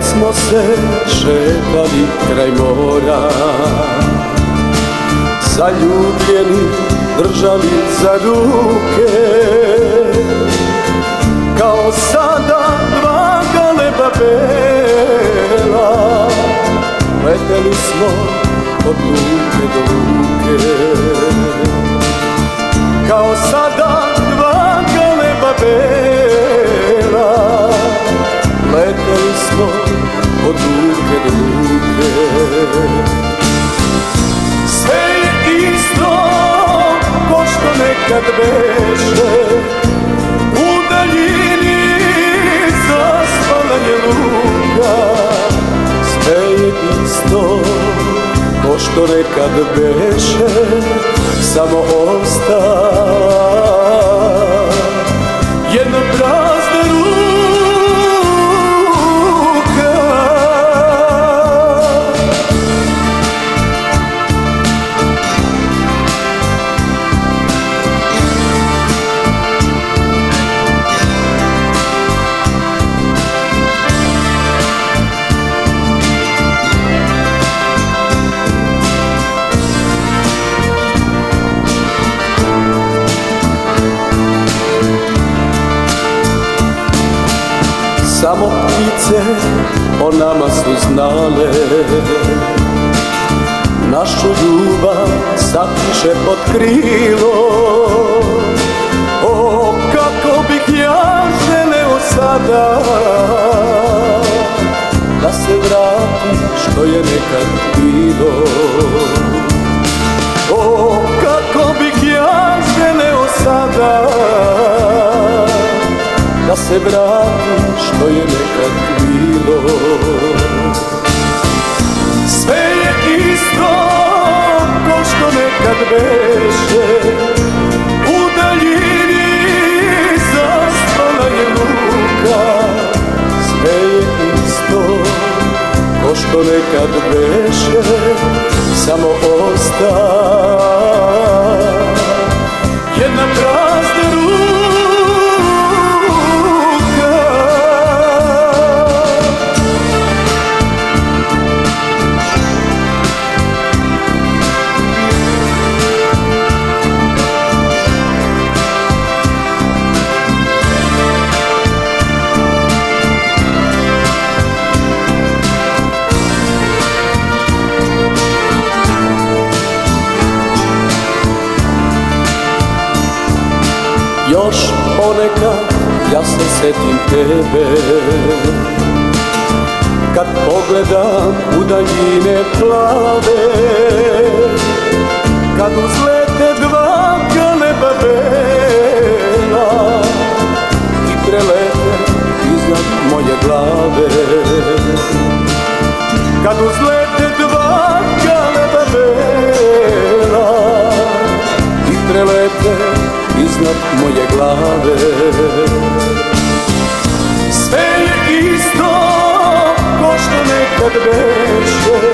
smo se šetali kraj mora, zaljubljeni držali za ruke, kao sada dva galeba bela, leteli smo od luke do luke. Kao sada dva galeba bela, leteli smo od luke do luke. Sve je isto ko što nekad beše, u daljini zaspala je luka. Sve je isto ko što nekad beše, samo osta jedna prazna ruka. Samo ptice o nama su znale, našu ljubav sapiše pod krilo. O, kako bih ja želeo sada da se vrati što je nekad bilo. O, kako bih ja želeo sada da se vrati što je nekad bilo. Sve je isto ko što nekad beše, u daljini zaspala je luka. Sve je isto ko što nekad beše, samo osta jedna prazna ruka. Još ponekad ja se setim tebe, kad pogledam u daljine plave, kad uzlete dva galeba bela i prelete iznad moje glave. Kad uzlete dva galeba bela i prelete iznad moje glave. Sve je isto ko što nekad beše,